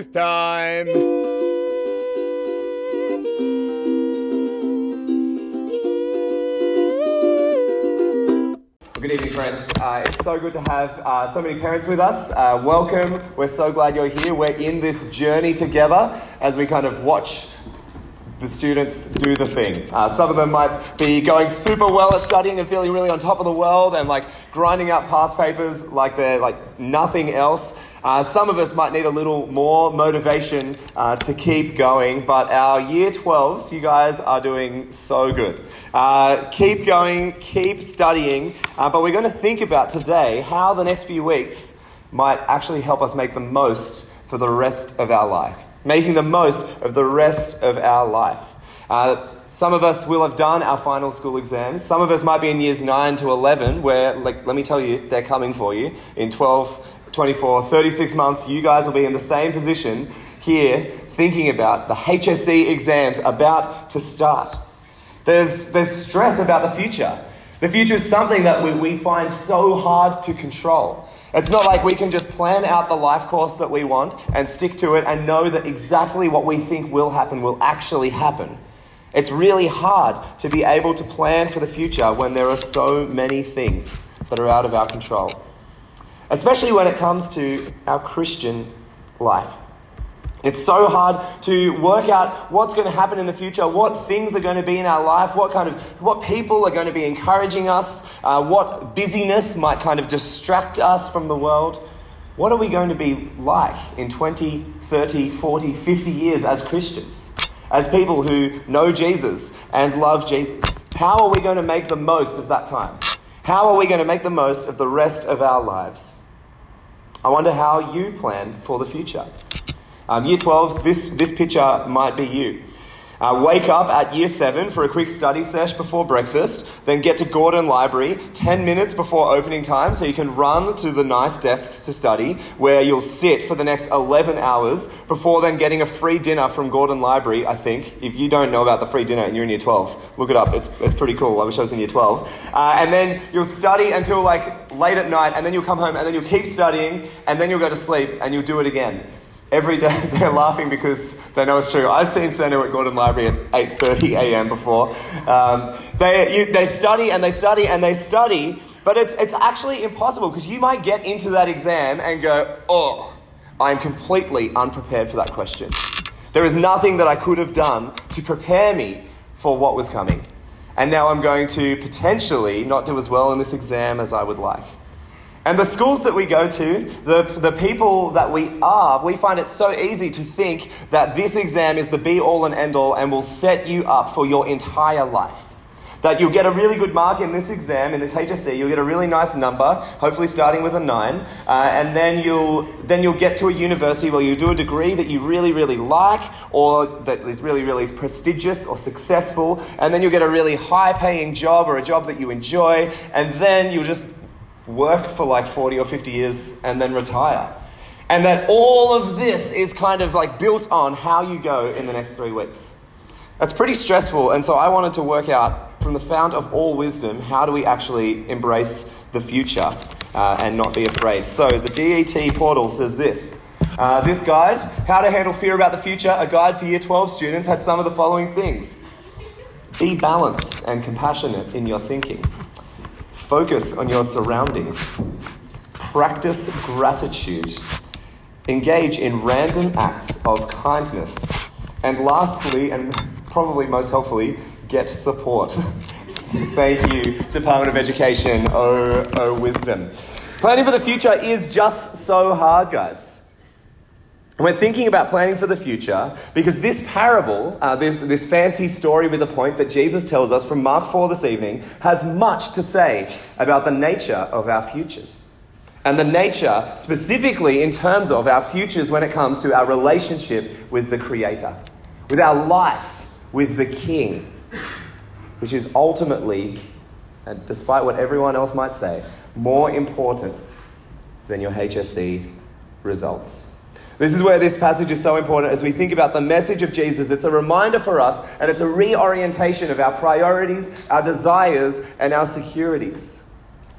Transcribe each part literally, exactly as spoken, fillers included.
youth time. Good evening, friends. Uh, it's so good to have uh, so many parents with us. Uh, welcome. We're so glad you're here. We're in this journey together as we kind of watch the students do the thing. Uh, some of them might be going super well at studying and feeling really on top of the world and like grinding out past papers like they're like nothing else. Uh, some of us might need a little more motivation uh, to keep going, but our year twelves, you guys are doing so good. Uh, keep going, keep studying, uh, but we're going to think about today how the next few weeks might actually help us make the most for the rest of our life. Making the most of the rest of our life. Uh, some of us will have done our final school exams. Some of us might be in years nine to eleven, where, like, let me tell you, they're coming for you. In twelve, twenty-four, thirty-six months, you guys will be in the same position here thinking about the H S C exams about to start. There's, there's stress about the future. The future is something that we, we find so hard to control. It's not like we can just plan out the life course that we want and stick to it and know that exactly what we think will happen will actually happen. It's really hard to be able to plan for the future when there are so many things that are out of our control. Especially when it comes to our Christian life. It's so hard to work out what's going to happen in the future, what things are going to be in our life, what kind of, what people are going to be encouraging us, uh, what busyness might kind of distract us from the world. What are we going to be like in twenty, thirty, forty, fifty years as Christians? As people who know Jesus and love Jesus? How are we going to make the most of that time? How are we going to make the most of the rest of our lives? I wonder how you plan for the future. Um, year twelves, this, this picture might be you. Uh, wake up at year seven for a quick study sesh before breakfast, then get to Gordon Library ten minutes before opening time so you can run to the nice desks to study where you'll sit for the next eleven hours before then getting a free dinner from Gordon Library, I think. If you don't know about the free dinner and you're in year twelve, look it up. It's, it's pretty cool. I wish I was in year twelve. Uh, and then you'll study until like late at night, and then you'll come home and then you'll keep studying, and then you'll go to sleep and you'll do it again. Every day they're laughing because they know it's true. I've seen Sanu at Gordon Library at eight thirty a.m. before. Um, they you, they study and they study and they study, but it's it's actually impossible because you might get into that exam and go, oh, I'm completely unprepared for that question. There is nothing that I could have done to prepare me for what was coming. And now I'm going to potentially not do as well in this exam as I would like. And the schools that we go to, the, the people that we are, we find it so easy to think that this exam is the be-all and end-all and will set you up for your entire life. That you'll get a really good mark in this exam, in this H S C, you'll get a really nice number, hopefully starting with a nine, uh, and then you'll then you'll get to a university where you do a degree that you really, really like, or that is really, really prestigious or successful, and then you'll get a really high-paying job or a job that you enjoy, and then you'll just work for like forty or fifty years and then retire. And that all of this is kind of like built on how you go in the next three weeks. That's pretty stressful, and so I wanted to work out from the fount of all wisdom, how do we actually embrace the future uh, and not be afraid? So the D E T portal says this. Uh, this guide, How to Handle Fear About the Future, a guide for year twelve students, had some of the following things. Be balanced and compassionate in your thinking. Focus on your surroundings. Practice gratitude. Engage in random acts of kindness. And lastly, and probably most helpfully, get support. Thank you, Department of Education. Oh, oh, wisdom. Planning for the future is just so hard, guys. We're thinking about planning for the future because this parable, uh, this, this fancy story with a point that Jesus tells us from Mark four this evening, has much to say about the nature of our futures. And the nature specifically in terms of our futures when it comes to our relationship with the Creator, with our life with the King, which is ultimately, and despite what everyone else might say, more important than your H S C results. This is where this passage is so important as we think about the message of Jesus. It's a reminder for us, and it's a reorientation of our priorities, our desires, and our securities.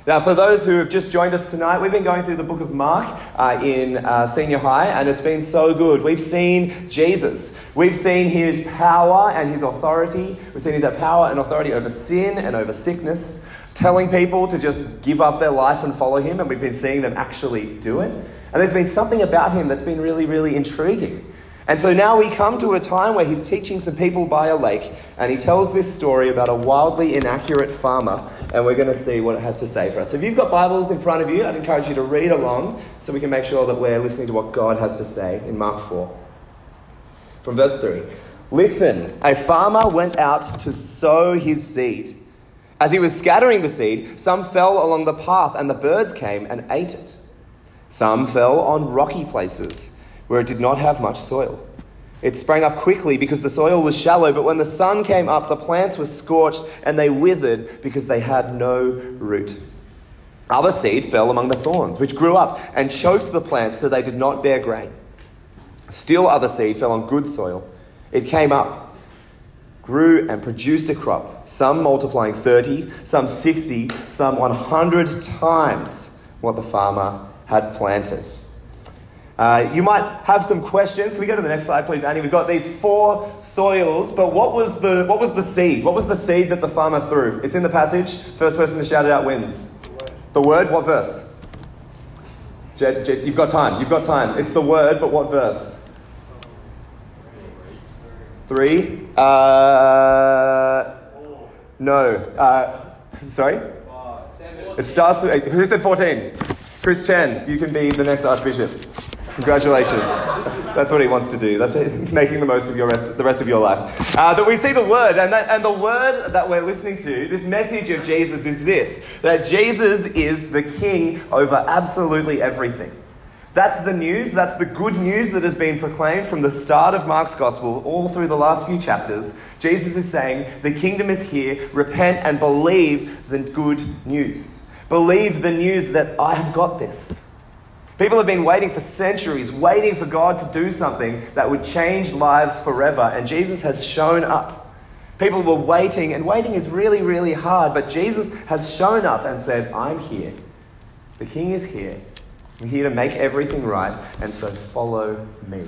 Now, for those who have just joined us tonight, we've been going through the book of Mark uh, in uh, senior high, and it's been so good. We've seen Jesus. We've seen his power and his authority. We've seen his power and authority over sin and over sickness, telling people to just give up their life and follow him, and we've been seeing them actually do it. And there's been something about him that's been really, really intriguing. And so now we come to a time where he's teaching some people by a lake, and he tells this story about a wildly inaccurate farmer, and we're going to see what it has to say for us. So if you've got Bibles in front of you, I'd encourage you to read along so we can make sure that we're listening to what God has to say in Mark four. From verse three. Listen, a farmer went out to sow his seed. As he was scattering the seed, some fell along the path, and the birds came and ate it. Some fell on rocky places, where it did not have much soil. It sprang up quickly because the soil was shallow, but when the sun came up, the plants were scorched and they withered because they had no root. Other seed fell among the thorns, which grew up and choked the plants so they did not bear grain. Still other seed fell on good soil. It came up, grew and produced a crop, some multiplying thirty, some sixty, some one hundred times what the farmer had planted. Uh, you might have some questions. Can we go to the next slide, please, Annie? We've got these four soils, but what was the what was the seed? What was the seed that the farmer threw? It's in the passage. First person to shout it out wins. The word. The word? What verse? Jed, Jed, you've got time. You've got time. It's the word, but what verse? Three. Uh, no. Uh, sorry? It starts with... Who said fourteen? Chris Chen, you can be the next Archbishop. Congratulations. That's what he wants to do. That's making the most of your rest, the rest of your life. Uh, that we see the word, and, that, and the word that we're listening to, this message of Jesus is this, that Jesus is the king over absolutely everything. That's the news, that's the good news that has been proclaimed from the start of Mark's gospel all through the last few chapters. Jesus is saying, the kingdom is here, repent and believe the good news. Believe the news that I have got this. People have been waiting for centuries, waiting for God to do something that would change lives forever, and Jesus has shown up. People were waiting, and waiting is really, really hard, but Jesus has shown up and said, I'm here. The King is here. I'm here to make everything right, and so follow me.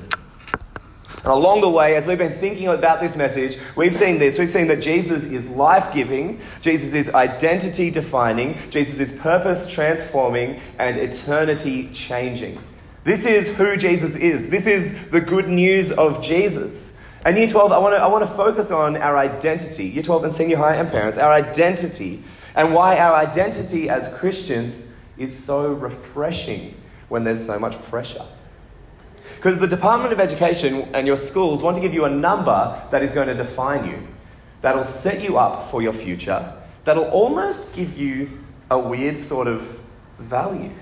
And along the way, as we've been thinking about this message, we've seen this. We've seen that Jesus is life-giving, Jesus is identity-defining, Jesus is purpose-transforming, and eternity-changing. This is who Jesus is. This is the good news of Jesus. And Year twelve, I want to I want to focus on our identity. Year twelve and senior high and parents, our identity, and why our identity as Christians is so refreshing when there's so much pressure. Because the Department of Education and your schools want to give you a number that is going to define you, that'll set you up for your future, that'll almost give you a weird sort of value.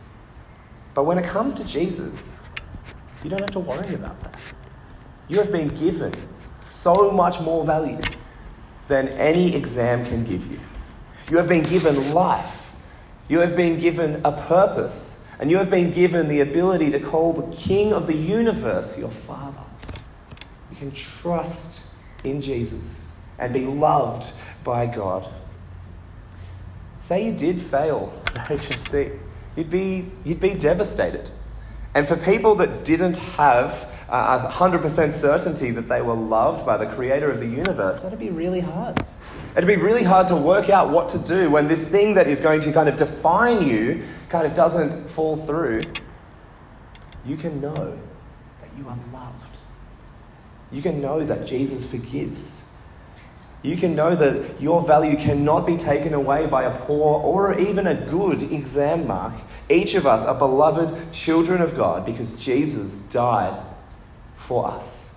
But when it comes to Jesus, you don't have to worry about that. You have been given so much more value than any exam can give you. You have been given life. You have been given a purpose. And you have been given the ability to call the King of the universe your Father. You can trust in Jesus and be loved by God. Say you did fail H S C, you'd be, you'd be devastated. And for people that didn't have a one hundred percent certainty that they were loved by the creator of the universe, that'd be really hard. It'd be really hard to work out what to do when this thing that is going to kind of define you kind of doesn't fall through. You can know that you are loved. You can know that Jesus forgives. You can know that your value cannot be taken away by a poor or even a good exam mark. Each of us are beloved children of God because Jesus died for us.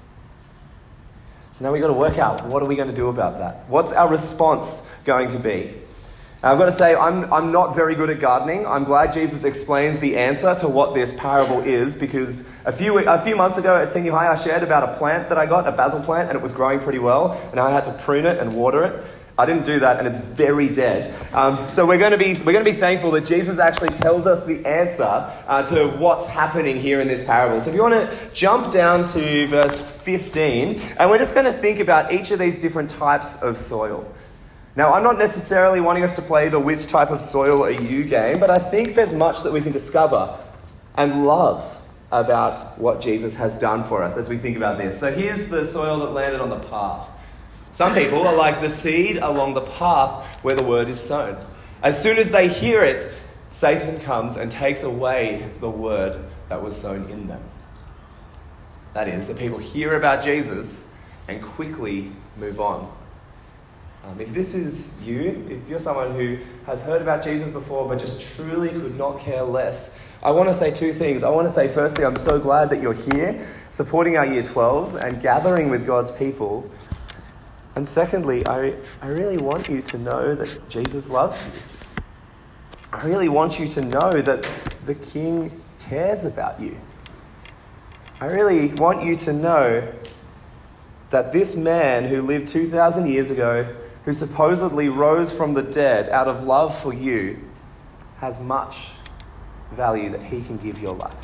So now we've got to work out, what are we going to do about that? What's our response going to be? Now, I've got to say, I'm, I'm not very good at gardening. I'm glad Jesus explains the answer to what this parable is, because a few, a few months ago at senior high, I shared about a plant that I got, a basil plant, and it was growing pretty well, and I had to prune it and water it. I didn't do that, and it's very dead. Um, so we're going to be we're going to be thankful that Jesus actually tells us the answer uh, to what's happening here in this parable. So if you want to jump down to verse fifteen, and we're just going to think about each of these different types of soil. Now, I'm not necessarily wanting us to play the which type of soil are you game, but I think there's much that we can discover and love about what Jesus has done for us as we think about this. So here's the soil that landed on the path. Some people are like the seed along the path where the word is sown. As soon as they hear it, Satan comes and takes away the word that was sown in them. That is, that people hear about Jesus and quickly move on. Um, if this is you, if you're someone who has heard about Jesus before but just truly could not care less, I want to say two things. I want to say, firstly, I'm so glad that you're here, supporting our Year twelves and gathering with God's people. And secondly, I, I really want you to know that Jesus loves you. I really want you to know that the King cares about you. I really want you to know that this man who lived two thousand years ago, who supposedly rose from the dead out of love for you, has much value that he can give your life.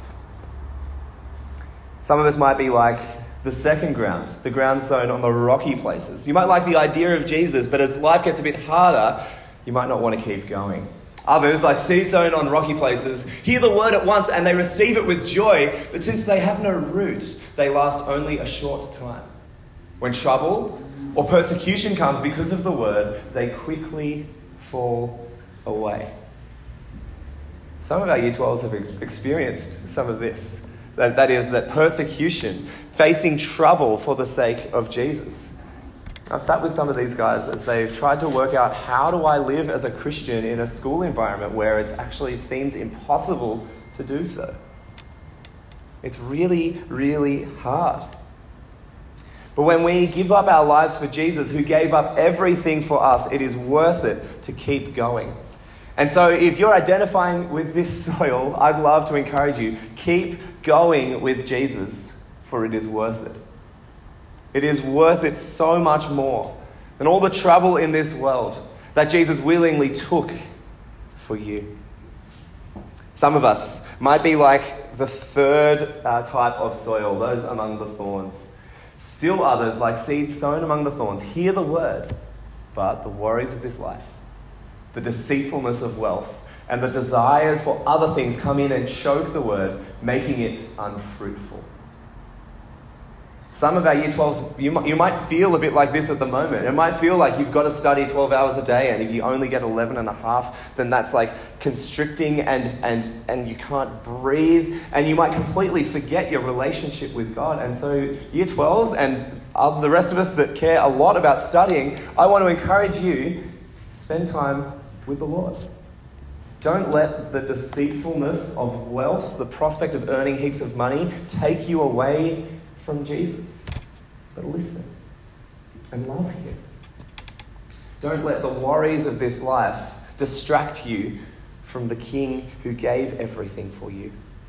Some of us might be like the second ground, the ground sown on the rocky places. You might like the idea of Jesus, but as life gets a bit harder, you might not want to keep going. Others, like seed sown on rocky places, hear the word at once and they receive it with joy, but since they have no root, they last only a short time. When trouble or persecution comes because of the word, they quickly fall away. Some of our Year twelves have experienced some of this. That, that is, that persecution, facing trouble for the sake of Jesus. I've sat with some of these guys as they've tried to work out, how do I live as a Christian in a school environment where it actually seems impossible to do so? It's really, really hard. But when we give up our lives for Jesus, who gave up everything for us, it is worth it to keep going. And so if you're identifying with this soil, I'd love to encourage you, keep going with Jesus, for it is worth it. It is worth it so much more than all the trouble in this world that Jesus willingly took for you. Some of us might be like the third uh, type of soil, those among the thorns. Still others, like seeds sown among the thorns, hear the word, but the worries of this life, the deceitfulness of wealth, and the desires for other things come in and choke the word, making it unfruitful. Some of our Year twelves, you might, you might feel a bit like this at the moment. It might feel like you've got to study twelve hours a day, and if you only get eleven and a half, then that's like constricting and, and, and you can't breathe, and you might completely forget your relationship with God. And so Year twelves and the rest of us that care a lot about studying, I want to encourage you, spend time with the Lord. Don't let the deceitfulness of wealth, the prospect of earning heaps of money, take you away from Jesus, but listen and love him. Don't let the worries of this life distract you from the King who gave everything for you.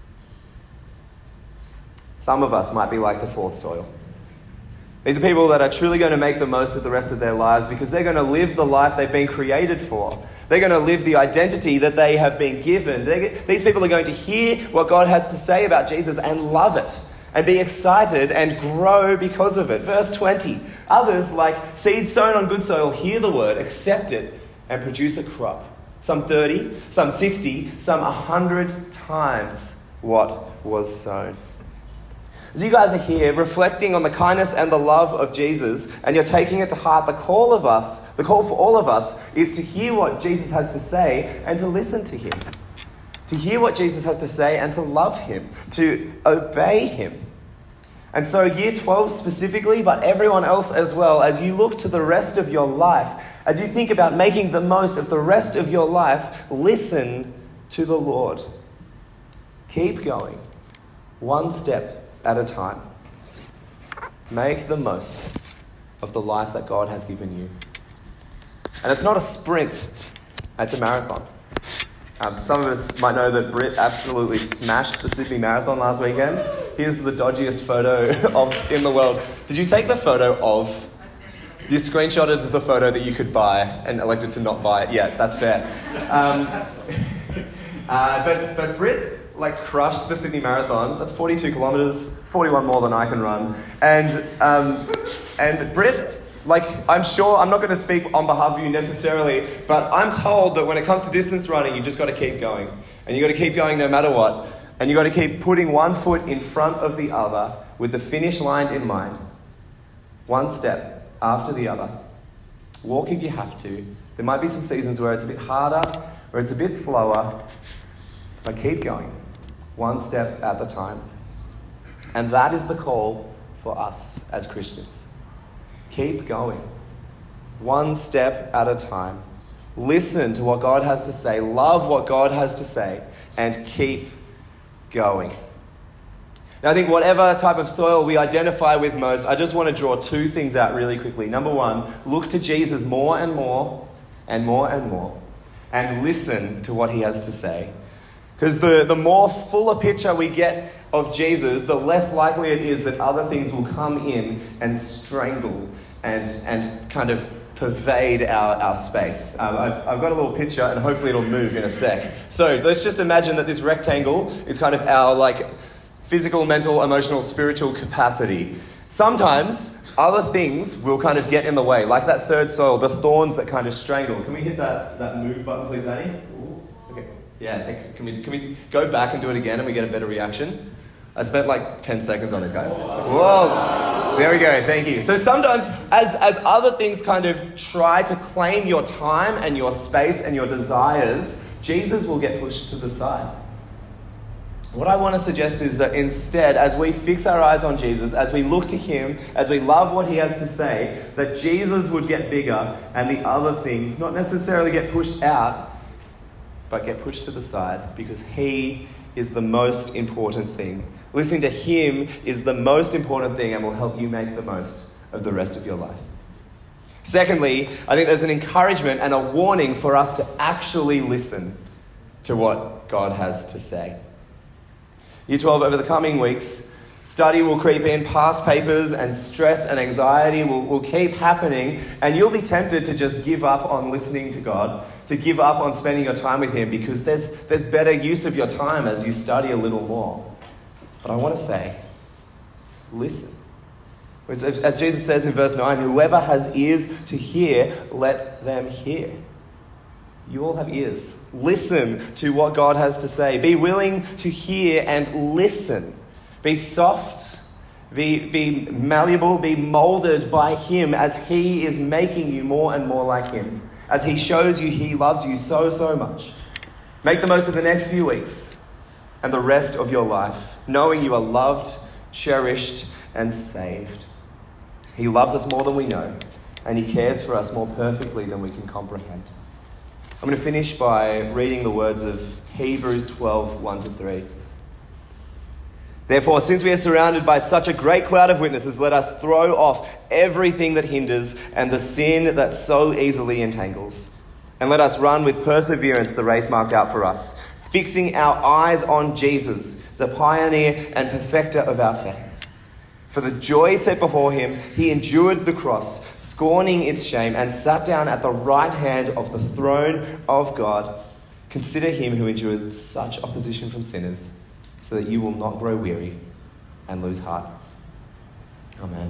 Some of us might be like the fourth soil. These are people that are truly going to make the most of the rest of their lives because they're going to live the life they've been created for. They're going to live the identity that they have been given. They're, these people are going to hear what God has to say about Jesus and love it, and be excited and grow because of it. Verse twenty, others, like seeds sown on good soil, hear the word, accept it, and produce a crop. Some thirty, some sixty, some one hundred times what was sown. As you guys are here reflecting on the kindness and the love of Jesus, and you're taking it to heart, the call of us, the call for all of us, is to hear what Jesus has to say and to listen to him. To hear what Jesus has to say and to love him, to obey him. And so Year twelve specifically, but everyone else as well, as you look to the rest of your life, as you think about making the most of the rest of your life, listen to the Lord. Keep going, one step at a time. Make the most of the life that God has given you. And it's not a sprint, it's a marathon. Um, some of us might know that Britt absolutely smashed the Sydney Marathon last weekend. Here's the dodgiest photo of in the world. Did you take the photo of... You screenshotted the photo that you could buy and elected to not buy it. Yeah, that's fair. Um, uh, but, but Britt like crushed the Sydney Marathon. That's forty-two kilometres. It's forty-one more than I can run. And, um, and Britt like, I'm sure, I'm not going to speak on behalf of you necessarily, but I'm told that when it comes to distance running, you've just got to keep going. And you've got to keep going no matter what. And you've got to keep putting one foot in front of the other with the finish line in mind. One step after the other. Walk if you have to. There might be some seasons where it's a bit harder, where it's a bit slower, but keep going. One step at the time. And that is the call for us as Christians. Keep going. One step at a time. Listen to what God has to say. Love what God has to say. And keep going. Now, I think whatever type of soil we identify with most, I just want to draw two things out really quickly. Number one, look to Jesus more and more and more and more. And listen to what he has to say. Because the, the more fuller picture we get of Jesus, the less likely it is that other things will come in and strangle and, and kind of pervade our, our space. Um, I've, I've got a little picture and hopefully it'll move in a sec. So let's just imagine that this rectangle is kind of our like physical, mental, emotional, spiritual capacity. Sometimes other things will kind of get in the way, like that third soil, the thorns that kind of strangle. Can we hit that, that move button, please, Annie? Okay. Yeah, can we, can we go back and do it again and we get a better reaction? I spent like ten seconds on this, guys. Whoa. There we go. Thank you. So sometimes as, as other things kind of try to claim your time and your space and your desires, Jesus will get pushed to the side. What I want to suggest is that instead, as we fix our eyes on Jesus, as we look to him, as we love what he has to say, that Jesus would get bigger and the other things not necessarily get pushed out, but get pushed to the side because he is the most important thing. Listening to him is the most important thing and will help you make the most of the rest of your life. Secondly, I think there's an encouragement and a warning for us to actually listen to what God has to say. Year twelve, over the coming weeks, study will creep in, past papers and stress and anxiety will, will keep happening, and you'll be tempted to just give up on listening to God, to give up on spending your time with him because there's, there's better use of your time as you study a little more. But I want to say, listen. As Jesus says in verse nine, whoever has ears to hear, let them hear. You all have ears. Listen to what God has to say. Be willing to hear and listen. Be soft. Be, be malleable. Be molded by him as he is making you more and more like him. As he shows you he loves you so, so much. Make the most of the next few weeks and the rest of your life, knowing you are loved, cherished, and saved. He loves us more than we know, and he cares for us more perfectly than we can comprehend. I'm going to finish by reading the words of Hebrews twelve, one to three. Therefore, since we are surrounded by such a great cloud of witnesses, let us throw off everything that hinders and the sin that so easily entangles. And let us run with perseverance the race marked out for us, fixing our eyes on Jesus, the pioneer and perfecter of our faith. For the joy set before him, he endured the cross, scorning its shame, and sat down at the right hand of the throne of God. Consider him who endured such opposition from sinners, so that you will not grow weary and lose heart. Amen.